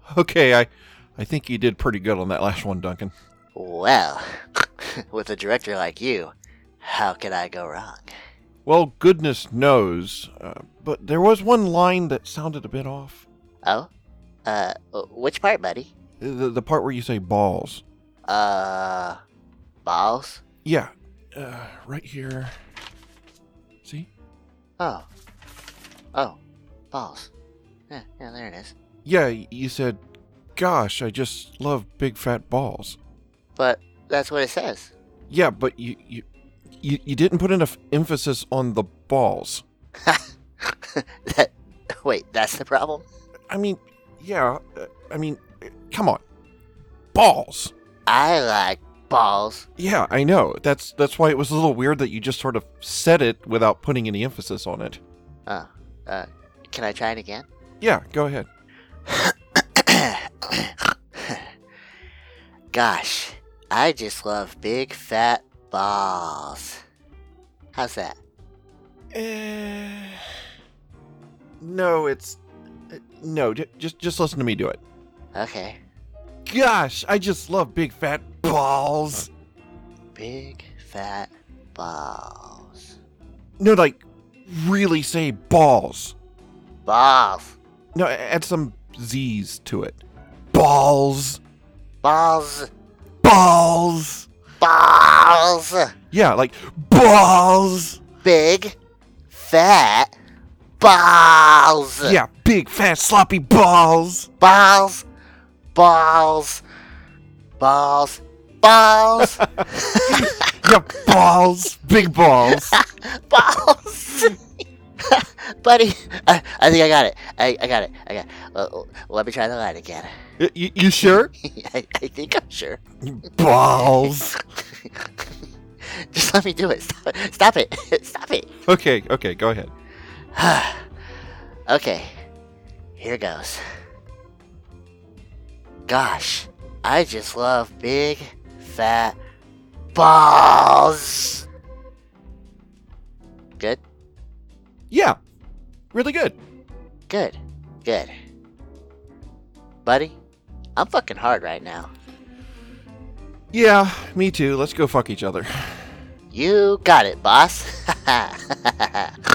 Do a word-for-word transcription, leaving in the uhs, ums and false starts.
Okay, I, I think you did pretty good on that last one, Duncan. Well, with a director like you, how could I go wrong? Well, goodness knows, uh, but there was one line that sounded a bit off. Oh? Uh, which part, buddy? The, the part where you say balls. Uh, balls? Yeah, uh, right here. See? Oh. Oh, balls. Yeah, yeah, there it is. Yeah, you said, gosh, I just love big fat balls. But that's what it says. Yeah, but you you, you, you didn't put enough emphasis on the balls. that, wait, that's the problem? I mean, yeah, uh, I mean, come on. Balls. I like balls. Yeah, I know. That's that's why it was a little weird that you just sort of said it without putting any emphasis on it. Oh, uh, can I try it again? Yeah, go ahead. Gosh, I just love big fat balls. How's that? Uh, no, it's uh, no. J- just just listen to me do it. Okay. Gosh, I just love big fat balls. Big fat balls. No, like really say balls. Balls. No, add some Z's to it. Balls. Balls. Balls. Balls. Yeah, like balls. Big fat balls. Yeah, big fat sloppy balls. Balls. Balls. Balls. Balls. Yeah, balls. Big balls. Balls. Buddy, I, I think I got it. I, I got it. I got it. Well, let me try the line again. Y- y- you sure? I, I think I'm sure. Balls. Just let me do it. Stop it. Stop it. Stop it. Okay, okay, go ahead. Okay. Here goes. Gosh, I just love big, fat balls. Good? Yeah, really good. Good. Good. Buddy, I'm fucking hard right now. Yeah, me too. Let's go fuck each other. You got it, boss.